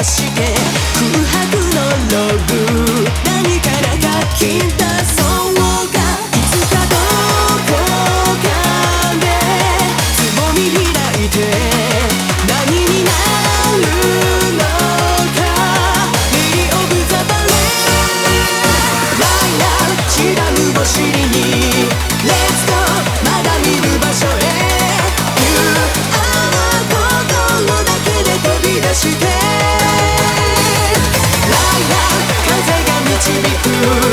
して空白のログ何から書き出そうがいつかどこかでつぼみ開いて何になるのか Lily of the Valley ライラ違うお尻に Let's go まだ見る場所へ飛び出してライラ風が導く